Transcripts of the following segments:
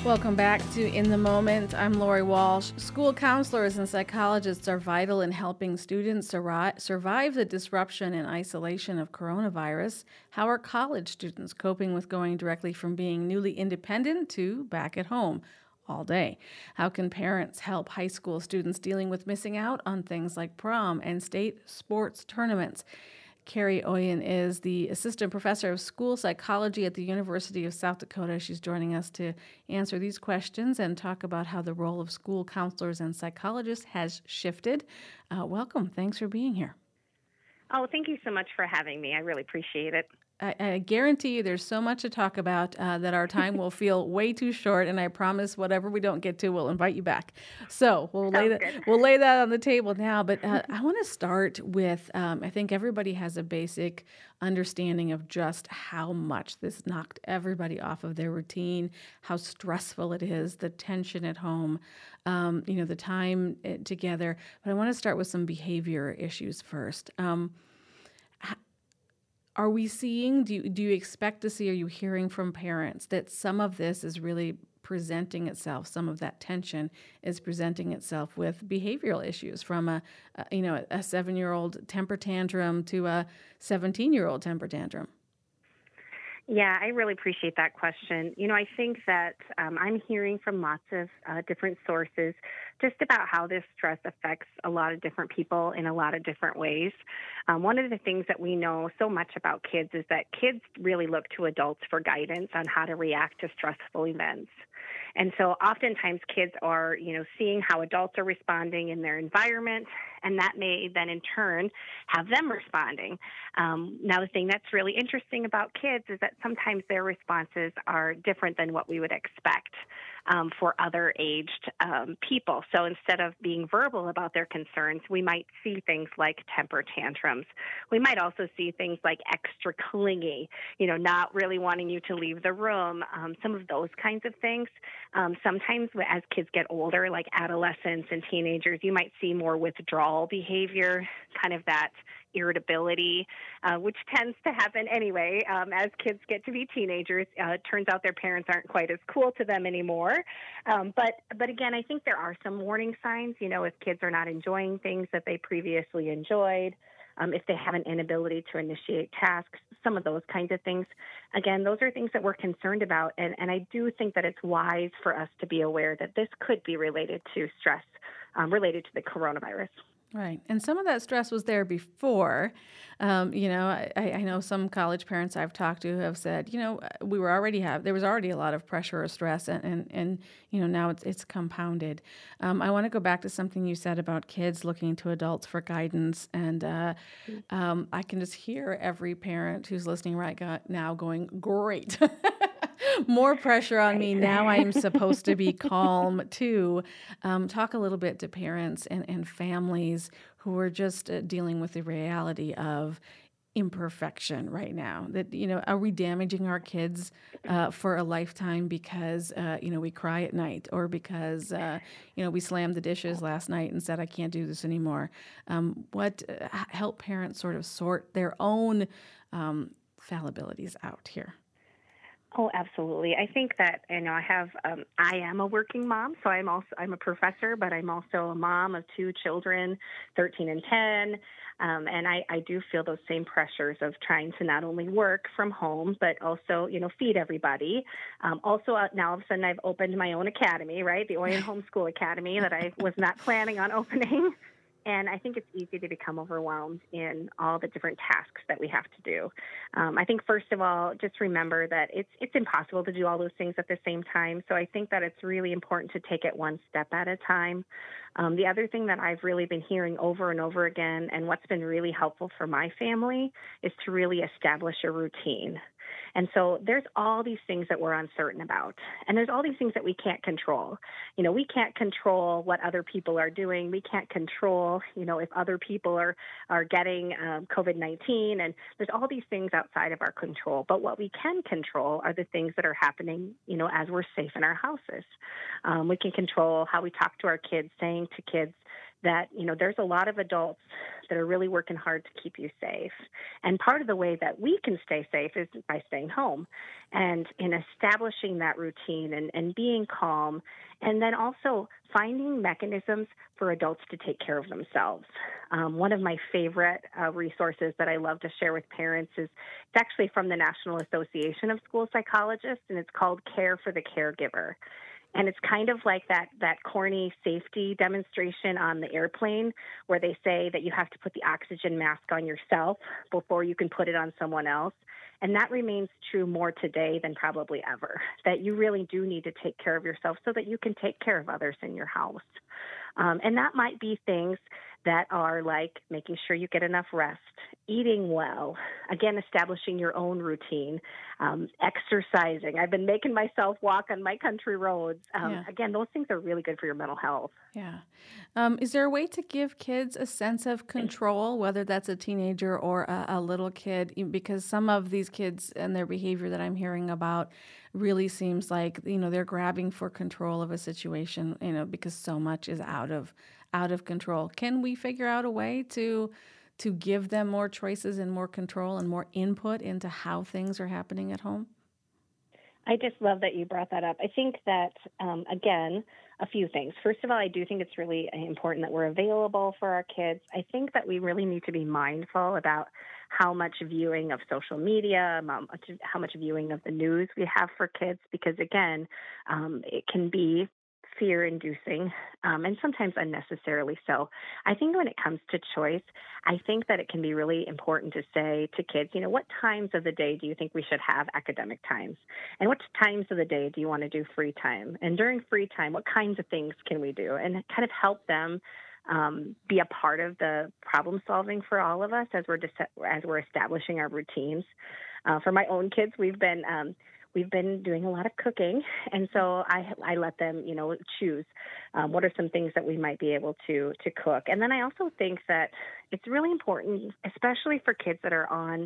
Welcome back to In the Moment. I'm Lori Walsh. School counselors and psychologists are vital in helping students survive the disruption and isolation of coronavirus. How are college students coping with going directly from being newly independent to back at home all day? How can parents help high school students dealing with missing out on things like prom and state sports tournaments? Carrie Oyen is the assistant professor of school psychology at the University of South Dakota. She's joining us to answer these questions and talk about how the role of school counselors and psychologists has shifted. Welcome. Thanks for being here. Oh, thank you so much for having me. I really appreciate it. I guarantee you there's so much to talk about that our time will feel way too short, and I promise whatever we don't get to, we'll invite you back. So Sounds good. we'll lay that on the table now. But I want to start with I think everybody has a basic understanding of just how much this knocked everybody off of their routine, how stressful it is, the tension at home, the time together. But I want to start with some behavior issues first. Are we seeing, do you expect to see, are you hearing from parents that some of this is really presenting itself, some of that tension is presenting itself with behavioral issues from a 7-year-old temper tantrum to a 17-year-old temper tantrum? Yeah, I really appreciate that question. I think that I'm hearing from lots of different sources just about how this stress affects a lot of different people in a lot of different ways. One of the things that we know so much about kids is that kids really look to adults for guidance on how to react to stressful events. And so oftentimes kids are, seeing how adults are responding in their environment, and that may then in turn have them responding. Now, the thing that's really interesting about kids is that sometimes their responses are different than what we would expect for other aged people. So instead of being verbal about their concerns, we might see things like temper tantrums. We might also see things like extra clingy, not really wanting you to leave the room, some of those kinds of things. Sometimes as kids get older, like adolescents and teenagers, you might see more withdrawal behavior, kind of that irritability, which tends to happen anyway as kids get to be teenagers. It turns out their parents aren't quite as cool to them anymore. But again, I think there are some warning signs, if kids are not enjoying things that they previously enjoyed, if they have an inability to initiate tasks, some of those kinds of things. Again, those are things that we're concerned about. And I do think that it's wise for us to be aware that this could be related to stress related to the coronavirus. Right. And some of that stress was there before. I know some college parents I've talked to have said, there was already a lot of pressure or stress and now it's compounded. I want to go back to something you said about kids looking to adults for guidance. And I can just hear every parent who's listening right now going, great. More pressure on me. Now I'm supposed to be calm too. Talk a little bit to parents and families who are just dealing with the reality of imperfection right now. That, are we damaging our kids for a lifetime because, we cry at night or because, we slammed the dishes last night and said, I can't do this anymore. Help parents sort of sort their own fallibilities out here. Oh, absolutely. I think that, I am a working mom, so I'm a professor, but I'm also a mom of two children, 13 and 10. And I do feel those same pressures of trying to not only work from home, but also, feed everybody. Also, now all of a sudden I've opened my own academy, right? The Oyen Homeschool Academy that I was not planning on opening. And I think it's easy to become overwhelmed in all the different tasks that we have to do. I think, first of all, just remember that it's impossible to do all those things at the same time. So I think that it's really important to take it one step at a time. The other thing that I've really been hearing over and over again, and what's been really helpful for my family, is to really establish a routine. And so there's all these things that we're uncertain about. And there's all these things that we can't control. We can't control what other people are doing. We can't control, if other people are getting COVID-19. And there's all these things outside of our control. But what we can control are the things that are happening, as we're safe in our houses. We can control how we talk to our kids, saying to kids, that, there's a lot of adults that are really working hard to keep you safe. And part of the way that we can stay safe is by staying home and in establishing that routine and being calm, and then also finding mechanisms for adults to take care of themselves. One of my favorite resources that I love to share with parents is it's actually from the National Association of School Psychologists, and it's called Care for the Caregiver. And it's kind of like that corny safety demonstration on the airplane where they say that you have to put the oxygen mask on yourself before you can put it on someone else. And that remains true more today than probably ever, that you really do need to take care of yourself so that you can take care of others in your house. And that might be things that are like making sure you get enough rest, eating well, again, establishing your own routine, exercising. I've been making myself walk on my country roads. Yeah. Again, those things are really good for your mental health. Yeah. Is there a way to give kids a sense of control, whether that's a teenager or a little kid? Because some of these kids and their behavior that I'm hearing about really seems like, they're grabbing for control of a situation, because so much is out of control. Can we figure out a way to give them more choices and more control and more input into how things are happening at home? I just love that you brought that up. I think that, again, a few things. First of all, I do think it's really important that we're available for our kids. I think that we really need to be mindful about how much viewing of social media, how much viewing of the news we have for kids, because, again, it can be fear inducing and sometimes unnecessarily so. I think when it comes to choice, I think that it can be really important to say to kids, what times of the day do you think we should have academic times? And what times of the day do you want to do free time? And during free time, what kinds of things can we do? And kind of help them be a part of the problem solving for all of us as we're establishing our routines. For my own kids, we've been doing a lot of cooking, and so I let them, choose what are some things that we might be able to cook. And then I also think that it's really important, especially for kids that are on,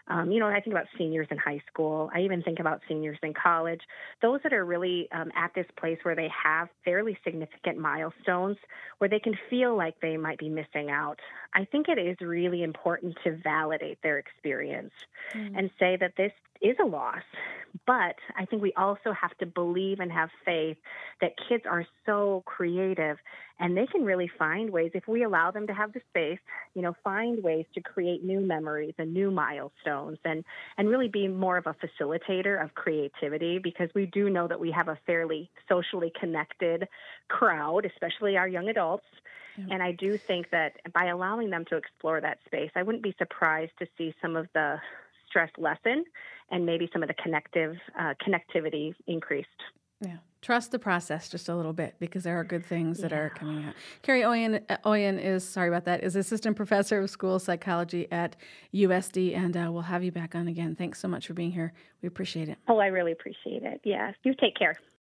I think about seniors in high school. I even think about seniors in college, those that are really at this place where they have fairly significant milestones where they can feel like they might be missing out. I think it is really important to validate their experience and say that this is a loss. But I think we also have to believe and have faith that kids are so creative and they can really find ways, if we allow them to have the space, find ways to create new memories and new milestones and really be more of a facilitator of creativity, because we do know that we have a fairly socially connected crowd, especially our young adults. Yeah. And I do think that by allowing them to explore that space, I wouldn't be surprised to see some of the stress lessen and maybe some of the connectivity increased. Yeah. Trust the process just a little bit, because there are good things that are coming out. Carrie Oyen is assistant professor of school psychology at USD, and we'll have you back on again. Thanks so much for being here. We appreciate it. Oh, I really appreciate it. Yes. You take care.